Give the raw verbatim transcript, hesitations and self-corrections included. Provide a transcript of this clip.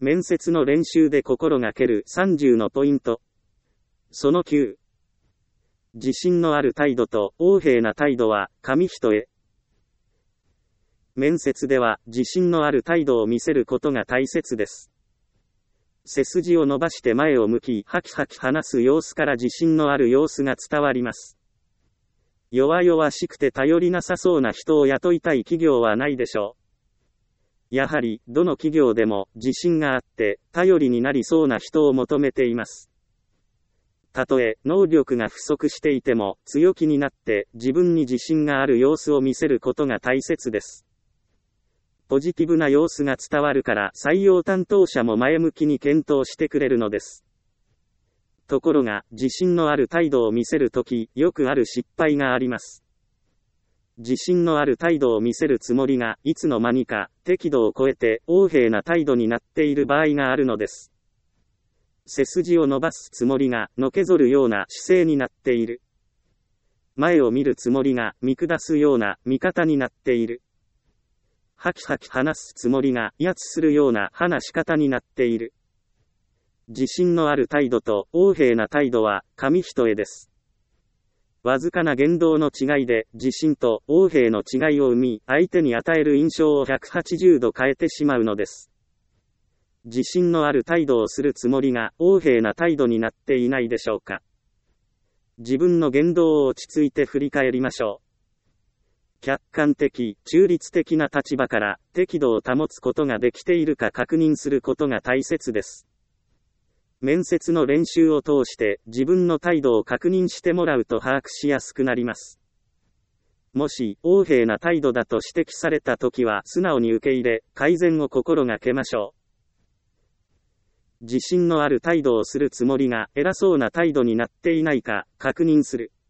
面接の練習で心がけるさんじゅうのポイント。そのきゅう。自信のある態度と横柄な態度は紙一重。面接では自信のある態度を見せることが大切です。背筋を伸ばして前を向き、ハキハキ話す様子から自信のある様子が伝わります。弱々しくて頼りなさそうな人を雇いたい企業はないでしょう。やはり、どの企業でも自信があって、頼りになりそうな人を求めています。たとえ、能力が不足していても、強気になって、自分に自信がある様子を見せることが大切です。ポジティブな様子が伝わるから、採用担当者も前向きに検討してくれるのです。ところが、自信のある態度を見せるとき、よくある失敗があります。自信のある態度を見せるつもりが、いつの間にか、適度を超えて、横柄な態度になっている場合があるのです。背筋を伸ばすつもりが、のけぞるような姿勢になっている。前を見るつもりが、見下すような見方になっている。ハキハキ話すつもりが、威圧するような話し方になっている。自信のある態度と横柄な態度は紙一重です。わずかな言動の違いで自信と横柄の違いを生み、相手に与える印象をひゃくはちじゅうど変えてしまうのです。自信のある態度をするつもりが横柄な態度になっていないでしょうか。自分の言動を落ち着いて振り返りましょう。客観的、中立的な立場から適度を保つことができているか確認することが大切です。面接の練習を通して自分の態度を確認してもらうと把握しやすくなります。もし、横柄な態度だと指摘されたときは素直に受け入れ、改善を心がけましょう。自信のある態度をするつもりが偉そうな態度になっていないか確認する。